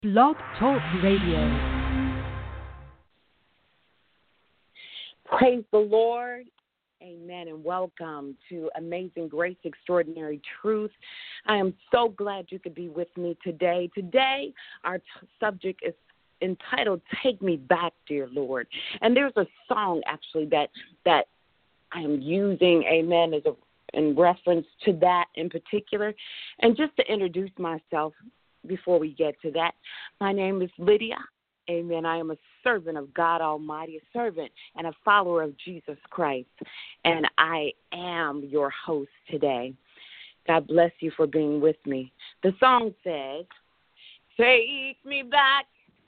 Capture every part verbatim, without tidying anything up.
Blog Talk Radio. Praise the Lord. Amen. And welcome to Amazing Grace, Extraordinary Truth. I am so glad you could be with me today. Today, our t- subject is entitled, Take Me Back, Dear Lord. And there's a song, actually, that that I am using, amen, as a, in reference to that in particular. And just to introduce myself before we get to that, my name is Lydia. Amen. I am a servant of God Almighty, a servant and a follower of Jesus Christ. And I am your host today. God bless you for being with me. The song says, take me back,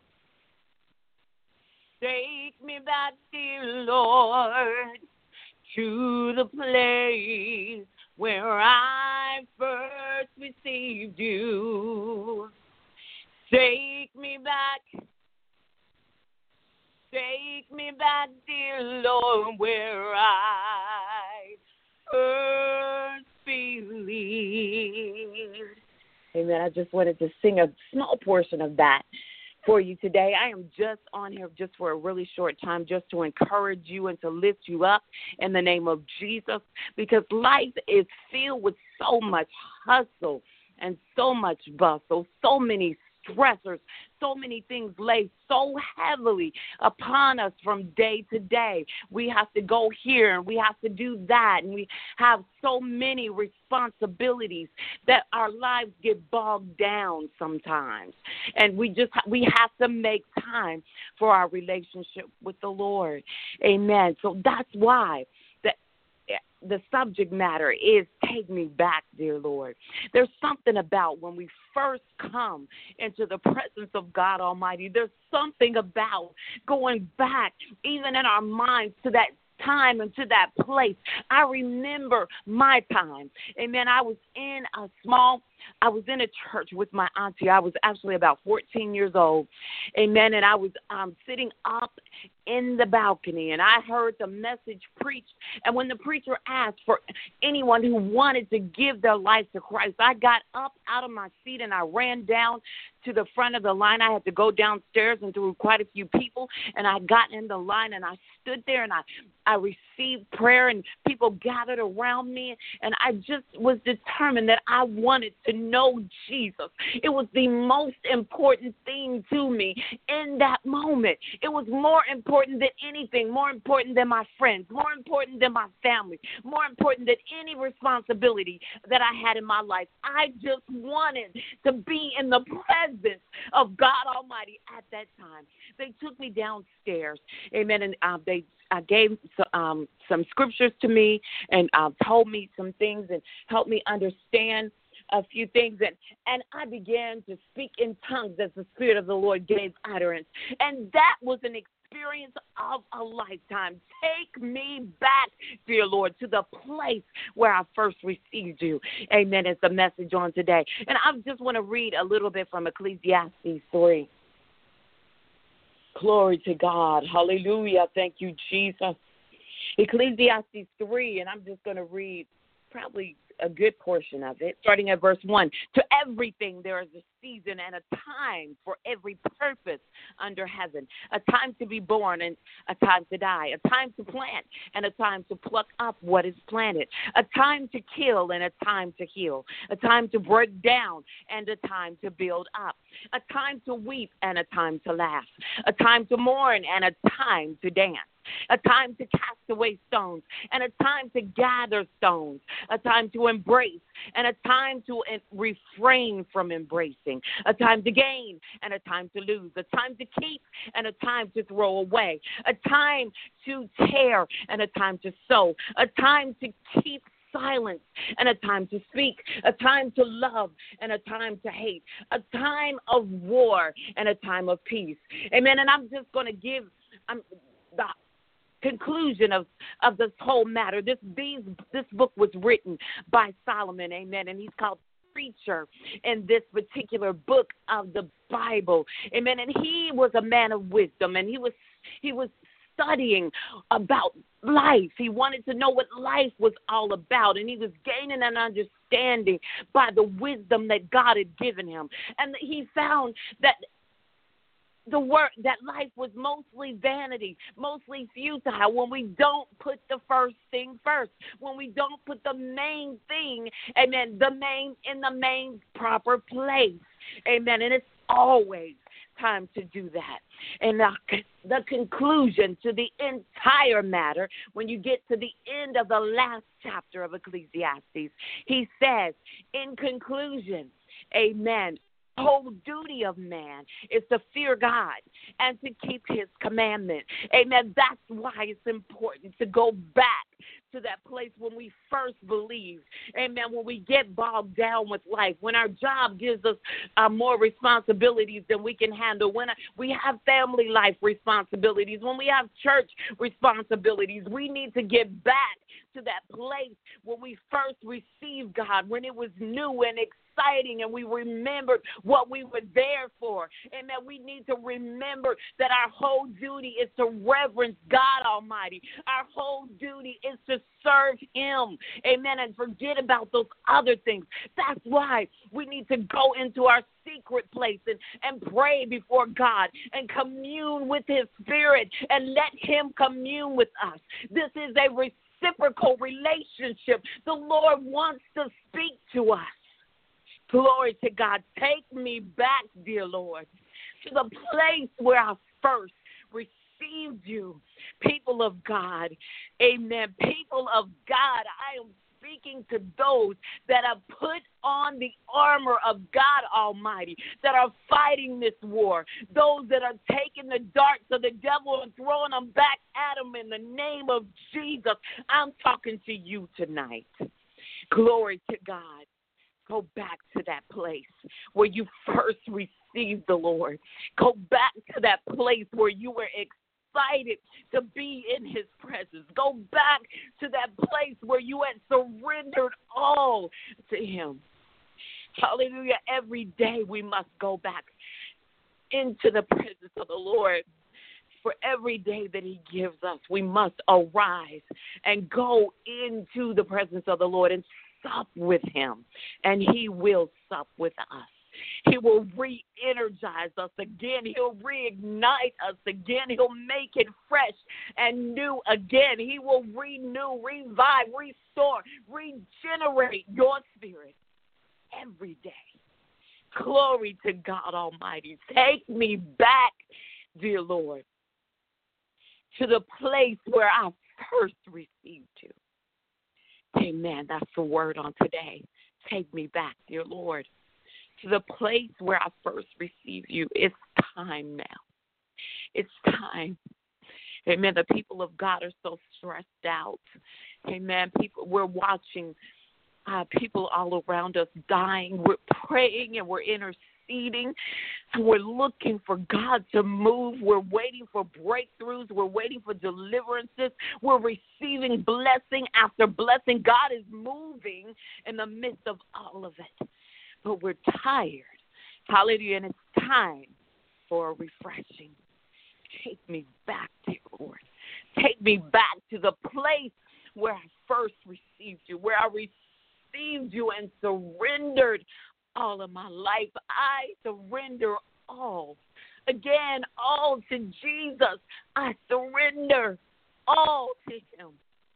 take me back, dear Lord, to the place where I first received you. Take me back, take me back, dear Lord, where I first believed. Amen. I just wanted to sing a small portion of that for you today. I am just on here just for a really short time, just to encourage you and to lift you up in the name of Jesus, because life is filled with so much hustle and so much bustle, so many stressors, so many things lay so heavily upon us from day to day. We have to go here and we have to do that, and we have so many responsibilities that our lives get bogged down sometimes. And we just we have to make time for our relationship with the Lord. Amen. So that's why the subject matter is take me back, dear Lord. There's something about when we first come into the presence of God Almighty, there's something about going back, even in our minds, to that time and to that place. I remember my time. Amen. I was in a small, I was in a church with my auntie. I was actually about fourteen years old. Amen. And I was um, sitting up in the balcony, and I heard the message preached. And when the preacher asked for anyone who wanted to give their life to Christ, I got up out of my seat and I ran down to the front of the line. I had to go downstairs and through quite a few people, and I got in the line and I stood there and I, I received prayer, and people gathered around me, and I just was determined that I wanted to know Jesus. It was the most important thing to me in that moment. It was more important than anything, more important than my friends, more important than my family, more important than any responsibility that I had in my life. I just wanted to be in the presence of God Almighty at that time. They took me downstairs, amen, and uh, they I gave um, some scriptures to me and uh, told me some things and helped me understand a few things, and, and I began to speak in tongues as the Spirit of the Lord gave utterance. And that was an experience of a lifetime. Take me back, dear Lord, to the place where I first received you. Amen. It's the message on today. And I just want to read a little bit from Ecclesiastes three. Glory to God. Hallelujah. Thank you, Jesus. Ecclesiastes three, and I'm just going to read probably a good portion of it, starting at verse one. To everything there is a season and a time for every purpose under heaven, a time to be born and a time to die, a time to plant and a time to pluck up what is planted, a time to kill and a time to heal, a time to break down and a time to build up, a time to weep and a time to laugh, a time to mourn and a time to dance, a time to cast away stones and a time to gather stones, a time to embrace and a time to refrain from embracing, a time to gain and a time to lose, a time to keep and a time to throw away, a time to tear and a time to sow, a time to keep silence and a time to speak, a time to love and a time to hate, a time of war and a time of peace. Amen. And I'm just going to give um, the conclusion of, of this whole matter. This these this book was written by Solomon, amen, and he's called preacher in this particular book of the Bible, amen. And he was a man of wisdom, and he was he was studying about life. He wanted to know what life was all about, and he was gaining an understanding by the wisdom that God had given him. And he found that the word that life was mostly vanity, mostly futile, when we don't put the first thing first, when we don't put the main thing, amen, the main in the main proper place, amen. And it's always time to do that. And the, the conclusion to the entire matter, when you get to the end of the last chapter of Ecclesiastes, he says, in conclusion, amen, the whole duty of man is to fear God and to keep his commandment. Amen. That's why it's important to go back to that place when we first believed. Amen. When we get bogged down with life, when our job gives us uh, more responsibilities than we can handle, when we have family life responsibilities, when we have church responsibilities, we need to get back to that place when we first received God, when it was new and exciting and we remembered what we were there for. Amen. We need to remember that our whole duty is to reverence God Almighty. Our whole duty is to serve him. Amen. And forget about those other things. That's why we need to go into our secret place and, and pray before God and commune with his spirit and let him commune with us. This is a reciprocal relationship. The Lord wants to speak to us. Glory to God. Take me back, dear Lord, to the place where I first received you. People of God, amen. People of God, I am speaking to those that have put on the armor of God Almighty, that are fighting this war, those that are taking the darts of the devil and throwing them back at him in the name of Jesus. I'm talking to you tonight. Glory to God. Go back to that place where you first received the Lord. Go back to that place where you were excited to be in his presence. Go back to that place where you had surrendered all to him. Hallelujah. Every day we must go back into the presence of the Lord. For every day that he gives us, we must arise and go into the presence of the Lord and sup with him, and he will sup with us. He will re-energize us again. He'll reignite us again. He'll make it fresh and new again. He will renew, revive, restore, regenerate your spirit every day. Glory to God Almighty. Take me back, dear Lord, to the place where I first received you. Amen. That's the word on today. Take me back, dear Lord, to the place where I first received you. It's time now. It's time. Amen. The people of God are so stressed out. Amen. People, we're watching uh, people all around us dying. We're praying and we're interceding. And we're looking for God to move. We're waiting for breakthroughs. We're waiting for deliverances. We're receiving blessing after blessing. God is moving in the midst of all of it. But we're tired. Hallelujah. And it's time for a refreshing. Take me back, dear Lord. Take me back to the place where I first received you, where I received you and surrendered all of my life. I surrender all. Again, all to Jesus. I surrender all to him.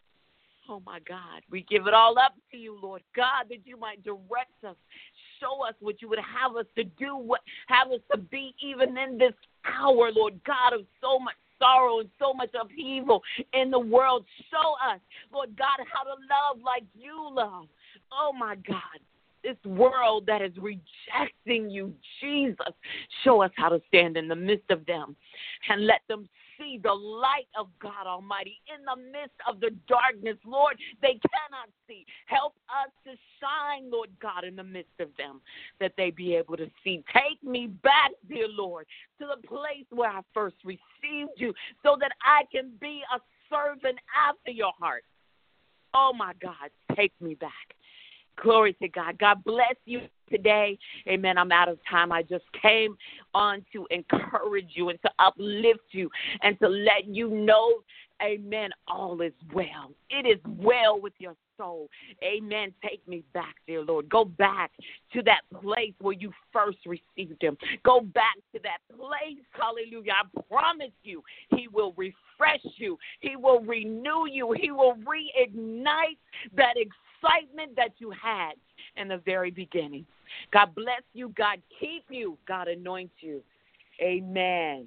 Oh, my God. We give it all up to you, Lord God, that you might direct us. Show us what you would have us to do, what have us to be even in this hour, Lord God, of so much sorrow and so much upheaval in the world. Show us, Lord God, how to love like you love. Oh, my God. This world that is rejecting you, Jesus, show us how to stand in the midst of them and let them see the light of God Almighty in the midst of the darkness. Lord, they cannot see. Help us to shine, Lord God, in the midst of them, that they be able to see. Take me back, dear Lord, to the place where I first received you so that I can be a servant after your heart. Oh, my God, take me back. Glory to God. God bless you today. Amen. I'm out of time. I just came on to encourage you and to uplift you and to let you know, amen, all is well. It is well with your soul. Amen. Take me back, dear Lord. Go back to that place where you first received him. Go back to that place. Hallelujah. I promise you, he will refresh you. He will renew you. He will reignite that excitement that you had in the very beginning. God bless you. God keep you. God anoint you. Amen.